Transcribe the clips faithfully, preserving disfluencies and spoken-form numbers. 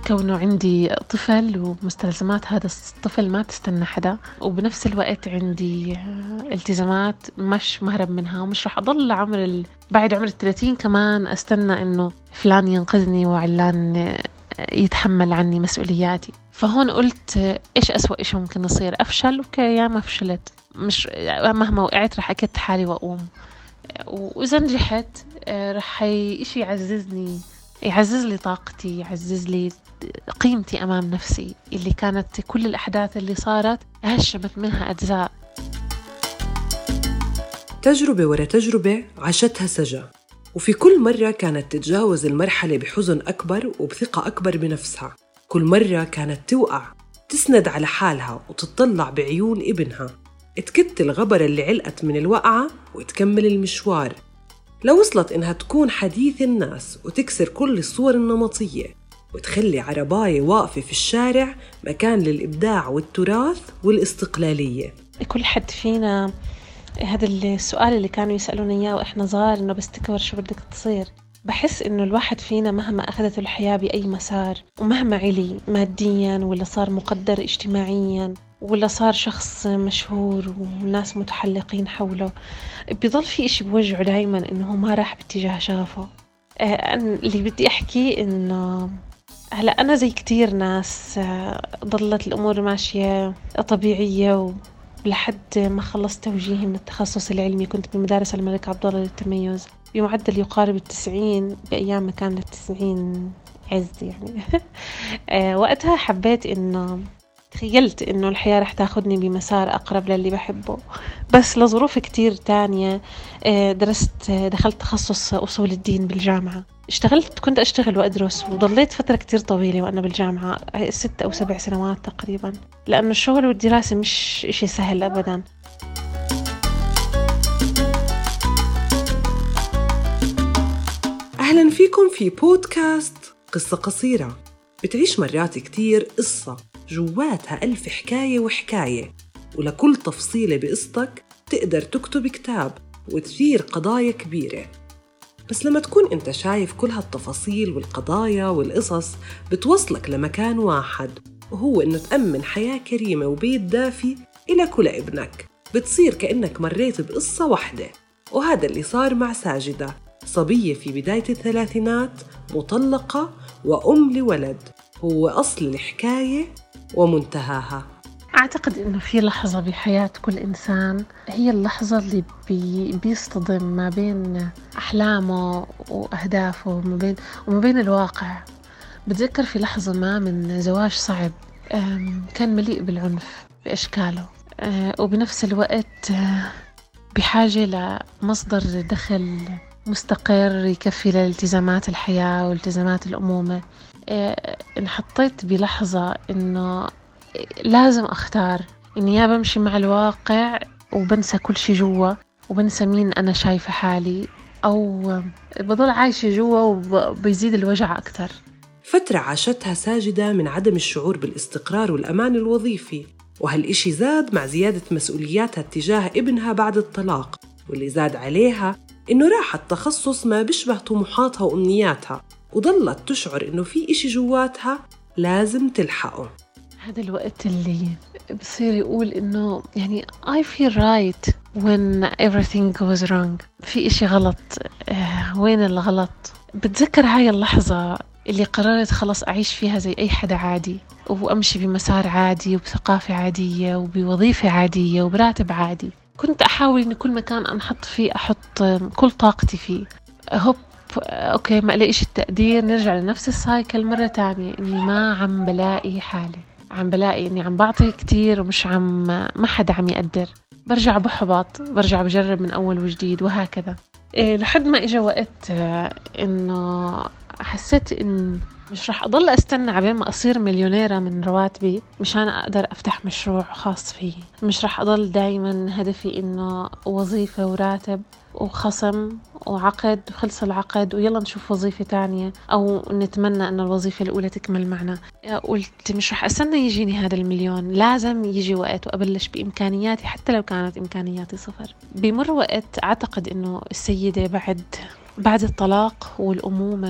كونه عندي طفل ومستلزمات هذا الطفل ما تستنى حدا، وبنفس الوقت عندي التزامات مش مهرب منها، ومش رح أضل عمر ال... بعد عمر الثلاثين كمان أستنى إنه فلان ينقذني وعلان يتحمل عني مسؤولياتي. فهون قلت إيش أسوأ إيش ممكن يصير؟ أفشل، أوكي يا ما فشلت، مش مهما وقعت رح أكد حالي وأقوم، وإذا نجحت رح إشي يعززني، يعزز لي طاقتي، يعزز لي قيمتي أمام نفسي اللي كانت كل الأحداث اللي صارت هشمت منها أجزاء. تجربة ورا تجربة عاشتها سجا، وفي كل مرة كانت تتجاوز المرحلة بحزن أكبر وبثقة أكبر بنفسها. كل مرة كانت توقع تسند على حالها وتطلع بعيون ابنها، تكت الغبرة اللي علقت من الوقعة وتكمل المشوار، لو وصلت إنها تكون حديث الناس وتكسر كل الصور النمطية وتخلي عرباية واقفة في الشارع مكان للإبداع والتراث والاستقلالية. كل حد فينا هذا السؤال اللي كانوا يسألون إياه وإحنا صغار، إنه بس تكبر شو بدك تصير. بحس إنه الواحد فينا مهما أخذته الحياة بأي مسار، ومهما علي مادياً ولا صار مقدر اجتماعياً ولا صار شخص مشهور والناس متحلقين حوله، بيضل في إشي بوجعه دايماً إنه ما راح باتجاه شغفه. آه اللي بدي أحكي إنه هلأ أنا زي كتير ناس آه ضلت الأمور ماشية طبيعية، ولحد ما خلصت توجيهي من التخصص العلمي كنت بمدارس الملك عبدالله للتميز بمعدل يقارب التسعين، بأيام ما كانت التسعين عز يعني. آه وقتها حبيت إنه تخيلت إنه الحياة رح تاخدني بمسار أقرب للي بحبه، بس لظروف كتير تانية درست دخلت تخصص أصول الدين بالجامعة. اشتغلت كنت أشتغل وأدرس، وضليت فترة كتير طويلة وأنا بالجامعة، ست أو سبع سنوات تقريبا، لأنه الشغل والدراسة مش إشي سهل أبدا. أهلا فيكم في بودكاست قصة قصيرة، بتعيش مرات كتير قصة جواتها ألف حكاية وحكاية، ولكل تفصيلة بقصتك تقدر تكتب كتاب وتثير قضايا كبيرة. بس لما تكون أنت شايف كل هالتفاصيل والقضايا والقصص بتوصلك لمكان واحد، وهو إنه تأمن حياة كريمة وبيت دافي إلك ولابنك، بتصير كأنك مريت بقصة واحدة. وهذا اللي صار مع ساجدة، صبية في بداية الثلاثينات، مطلقة وأم لولد، هو أصل الحكاية ومنتهاها. أعتقد إنه في لحظة بحياة كل إنسان هي اللحظة اللي بي بيصطدم ما بين أحلامه وأهدافه وما بين وما بين الواقع. بتذكر في لحظة ما من زواج صعب كان مليء بالعنف بأشكاله، وبنفس الوقت بحاجة لمصدر دخل مستقر يكفي لالتزامات الحياة والتزامات الأمومة. انحطيت بلحظة إنه لازم أختار إني يا بمشي مع الواقع وبنسى كل شي جوا وبنسى مين أنا شايفة حالي، أو بضل عايشة جوا وبيزيد الوجع أكتر. فترة عاشتها ساجدة من عدم الشعور بالاستقرار والأمان الوظيفي، وهالإشي زاد مع زيادة مسؤولياتها اتجاه ابنها بعد الطلاق، واللي زاد عليها إنه راحت تخصص ما بيشبه طموحاتها وأمنياتها، وضلت تشعر إنه في إشي جواتها لازم تلحقه. هذا الوقت اللي بصير يقول إنه يعني I feel right when everything goes wrong، في إشي غلط، آه وين الغلط؟ بتذكر هاي اللحظة اللي قررت خلاص أعيش فيها زي أي حدا عادي، وأمشي بمسار عادي وبثقافة عادية وبوظيفة عادية وبراتب عادي. كنت أحاول إن كل مكان أنحط فيه أحط كل طاقتي فيه. هوب أوكي ما ألاقيش التقدير، نرجع لنفس السايكل مرة تانية، إني ما عم بلاقي حالي، عم بلاقي إني عم بعطي كتير ومش عم ما حدا عم يقدر. برجع بحبط، برجع بجرب من أول وجديد، وهكذا إيه لحد ما إجا وقت إنه حسيت إن مش رح أضل أستنى عبين ما أصير مليونيرة من رواتبي مشان أقدر أفتح مشروع خاص فيه. مش رح أضل دايما هدفي إنه وظيفة وراتب وخصم وعقد وخلص العقد ويلا نشوف وظيفة تانية، أو نتمنى أن الوظيفة الأولى تكمل معنا. قلت مش رح أستنى يجيني هذا المليون، لازم يجي وقت وأبلش بإمكانياتي حتى لو كانت إمكانياتي صفر. بمر وقت أعتقد إنه السيدة بعد بعد الطلاق والأمومة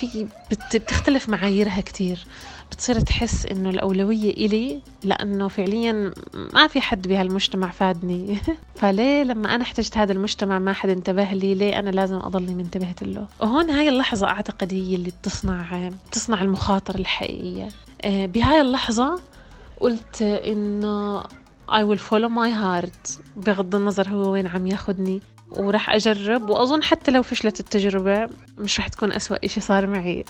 في بت- بتختلف معاييرها كتير. بتصير تحس إنه الأولوية إلي لأنه فعليا ما في حد بهالمجتمع فادني. فليه لما أنا احتجت هذا المجتمع ما حد انتبه لي، ليه أنا لازم أضلني منتبهت له؟ وهون هاي اللحظة أعتقد هي اللي بتصنع بتصنع المخاطرة الحقيقية. آه، بهاي اللحظة قلت إنه I will follow my heart بغض النظر هو وين عم ياخدني، وراح أجرب. وأظن حتى لو فشلت التجربة مش راح تكون أسوأ إشي صار معي.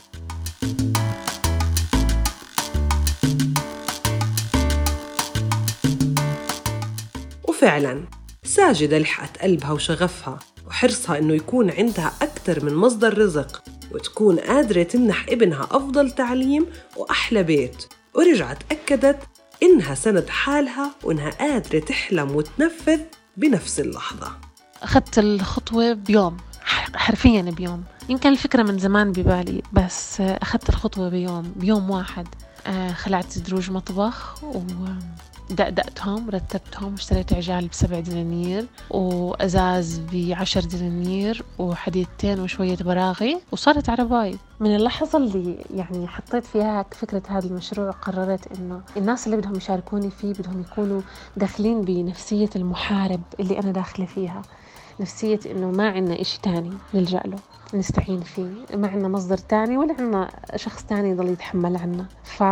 وفعلا ساجدة لحقت قلبها وشغفها وحرصها إنه يكون عندها أكتر من مصدر رزق، وتكون قادرة تمنح ابنها أفضل تعليم وأحلى بيت، ورجعت أكدت إنها سند حالها وإنها قادرة تحلم وتنفذ بنفس اللحظة. أخذت الخطوة بيوم، حرفياً بيوم. يمكن الفكرة من زمان ببالي، بس أخذت الخطوة بيوم بيوم واحد. خلعت دروج مطبخ ودقدقتهم، رتبتهم، اشتريت عجال بسبع دنانير وأزاز بعشر دنانير وحديدتين وشوية براغي، وصارت عرباي. من اللحظة اللي يعني حطيت فيها فكرة هذا المشروع قررت إنه الناس اللي بدهم يشاركوني فيه بدهم يكونوا داخلين بنفسية المحارب اللي أنا داخلة فيها، نفسية إنه ما عنا إشي تاني نلجأ له نستعين فيه، ما عنا مصدر تاني ولا عنا شخص تاني يضل يتحمل عنا.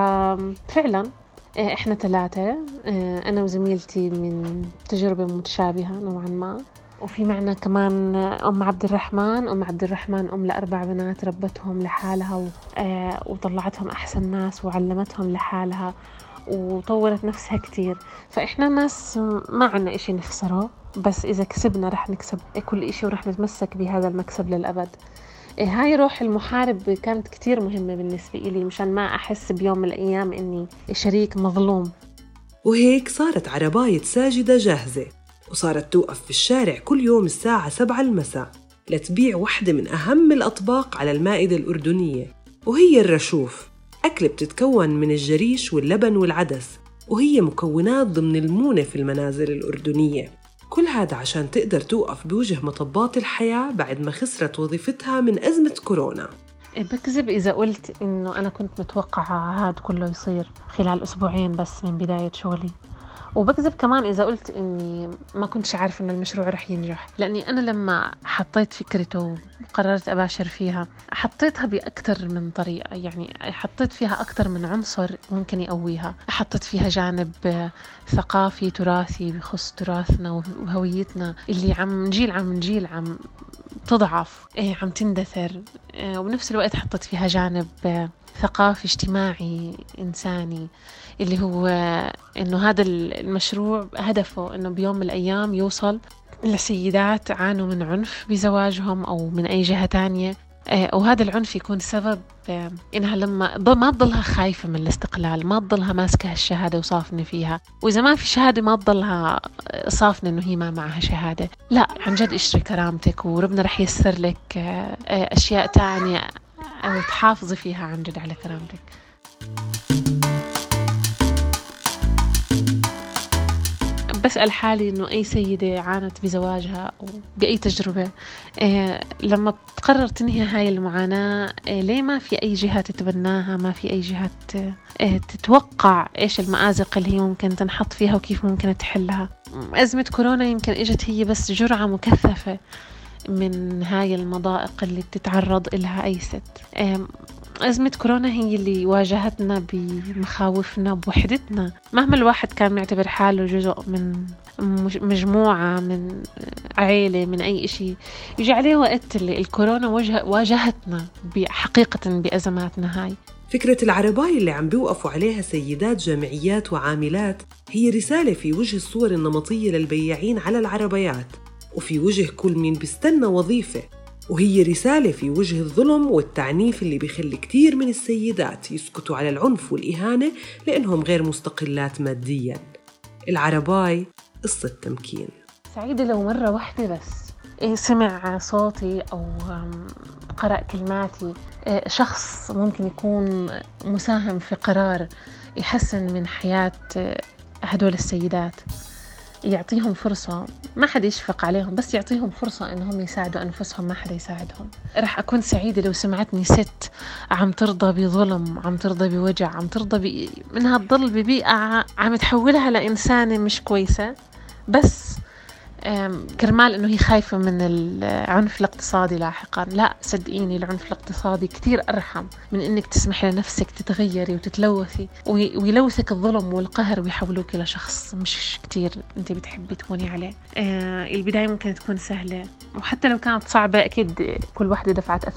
ففعلا إحنا ثلاثة، أنا وزميلتي من تجربة متشابهة نوعا ما، وفي معنا كمان أم عبد الرحمن. أم عبد الرحمن أم لأربع بنات ربتهم لحالها وطلعتهم أحسن ناس وعلمتهم لحالها وطورت نفسها كتير. فإحنا ناس ما عنا إشي نخسره، بس إذا كسبنا رح نكسب كل إشي ورح نتمسك بهذا المكسب للأبد. هاي روح المحارب كانت كتير مهمة بالنسبة إلي، مشان ما أحس بيوم من الأيام إني شريك مظلوم. وهيك صارت عرباية ساجدة جاهزة، وصارت توقف في الشارع كل يوم الساعة سبعة المساء لتبيع واحدة من أهم الأطباق على المائدة الأردنية، وهي الرشوف. أكلة بتتكون من الجريش واللبن والعدس، وهي مكونات ضمن المونة في المنازل الأردنية. كل هذا عشان تقدر توقف بوجه مطبات الحياة بعد ما خسرت وظيفتها من أزمة كورونا. بكذب إذا قلت إنه أنا كنت متوقعة هذا كله يصير خلال أسبوعين بس من بداية شغلي، وبكذب كمان إذا قلت إني ما كنتش عارف إن المشروع رح ينجح، لأني أنا لما حطيت فكرته وقررت أباشر فيها حطيتها بأكثر من طريقة، يعني حطيت فيها أكثر من عنصر ممكن يقويها. حطيت فيها جانب ثقافي تراثي بخص تراثنا وهويتنا اللي عم جيل عم جيل عم تضعف، إيه عم تندثر، إيه وبنفس الوقت حطيت فيها جانب ثقافي اجتماعي إنساني اللي هو إنه هذا المشروع هدفه إنه بيوم من الأيام يوصل لسيدات عانوا من عنف بزواجهم أو من أي جهة تانية، وهذا العنف يكون سبب إنها لما ما تضلها خايفة من الاستقلال، ما تضلها ماسكة الشهادة وصافنة فيها، وإذا ما في شهادة ما تضلها صافنة إنه هي ما معها شهادة. لا، عن جد اشتري كرامتك وربنا رح يسر لك أشياء تانية أو تحافظي فيها عن جد على كرامتك. بسأل حالي إنه أي سيدة عانت بزواجها أو بأي تجربة إيه لما تقرر تنهي هاي المعاناة، إيه ليه ما في أي جهة تتبناها، ما في أي جهة إيه تتوقع إيش المآزق اللي هي ممكن تنحط فيها وكيف ممكن تحلها. أزمة كورونا يمكن إجت هي بس جرعة مكثفة من هاي المضائق اللي بتتعرض إلها أي ست. إيه أزمة كورونا هي اللي واجهتنا بمخاوفنا بوحدتنا، مهما الواحد كان معتبر حاله جزء من مجموعة من عائلة من أي إشي، يجي عليه وقت اللي الكورونا واجهتنا بحقيقة بأزماتنا هاي. فكرة العرباية اللي عم بيوقفوا عليها سيدات جامعيات وعاملات هي رسالة في وجه الصور النمطية للبياعين على العربيات، وفي وجه كل مين بيستنى وظيفة، وهي رسالة في وجه الظلم والتعنيف اللي بيخلي كتير من السيدات يسكتوا على العنف والإهانة لأنهم غير مستقلات مادياً. العرباي قصة تمكين. سعيدة لو مرة واحدة بس سمع صوتي أو قرأ كلماتي شخص ممكن يكون مساهم في قرار يحسن من حياة هدول السيدات. يعطيهم فرصة، ما حدا يشفق عليهم، بس يعطيهم فرصة إنهم يساعدوا أنفسهم، ما حدا يساعدهم. رح أكون سعيدة لو سمعتني ست عم ترضى بظلم، عم ترضى بوجع، عم ترضى ب... منها تضل ببيئة عم تحولها لإنسانة مش كويسة، بس كرمال إنه هي خايفة من العنف الاقتصادي لاحقا. لا صدقيني، العنف الاقتصادي كتير أرحم من إنك تسمح لنفسك تتغيري وتتلوثي ويلوثك الظلم والقهر ويحولوك إلى شخص مش كتير أنت بتحبي تكوني عليه. آه البداية ممكن تكون سهلة، وحتى لو كانت صعبة أكيد كل واحدة دفعت